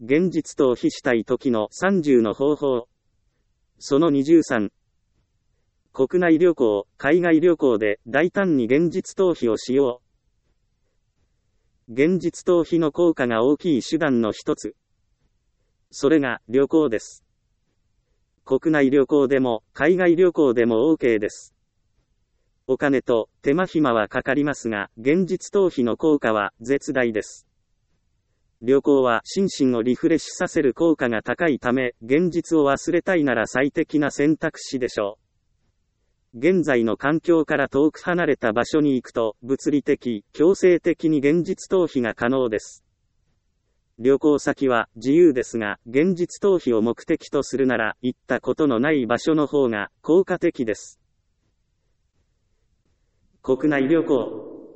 現実逃避したい時の30の方法。その23。国内旅行、海外旅行で大胆に現実逃避をしよう。現実逃避の効果が大きい手段の一つ。それが旅行です。国内旅行でも海外旅行でも OK です。お金と手間暇はかかりますが、現実逃避の効果は絶大です。旅行は心身をリフレッシュさせる効果が高いため、現実を忘れたいなら最適な選択肢でしょう。現在の環境から遠く離れた場所に行くと、物理的、強制的に現実逃避が可能です。旅行先は自由ですが、現実逃避を目的とするなら、行ったことのない場所の方が効果的です。国内旅行。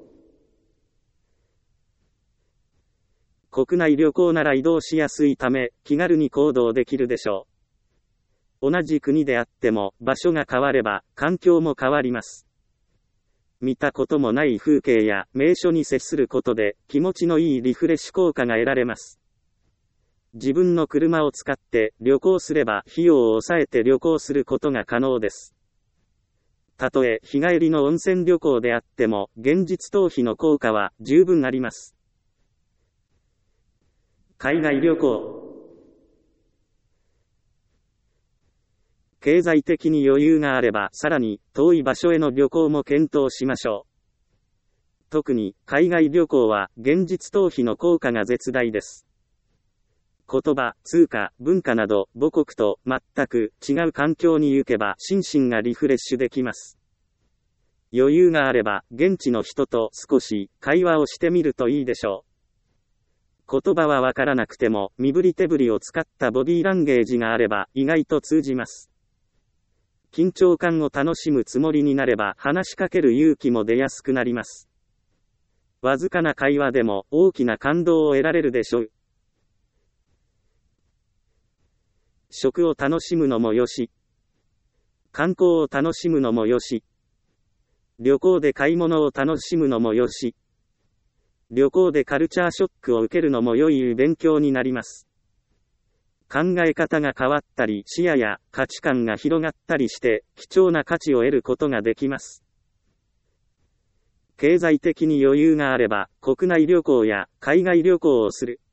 国内旅行なら移動しやすいため、気軽に行動できるでしょう。同じ国であっても、場所が変われば、環境も変わります。見たこともない風景や名所に接することで、気持ちのいいリフレッシュ効果が得られます。自分の車を使って旅行すれば、費用を抑えて旅行することが可能です。たとえ日帰りの温泉旅行であっても、現実逃避の効果は十分あります。海外旅行。経済的に余裕があれば、さらに遠い場所への旅行も検討しましょう。特に海外旅行は現実逃避の効果が絶大です。言葉、通貨、文化など母国と全く違う環境に行けば心身がリフレッシュできます。余裕があれば現地の人と少し会話をしてみるといいでしょう。言葉はわからなくても身振り手振りを使ったボディーランゲージがあれば意外と通じます。緊張感を楽しむつもりになれば話しかける勇気も出やすくなります。わずかな会話でも大きな感動を得られるでしょう。食を楽しむのもよし、観光を楽しむのもよし、旅行で買い物を楽しむのもよし、旅行でカルチャーショックを受けるのも良い勉強になります。考え方が変わったり、視野や価値観が広がったりして、貴重な価値を得ることができます。経済的に余裕があれば、国内旅行や海外旅行をする。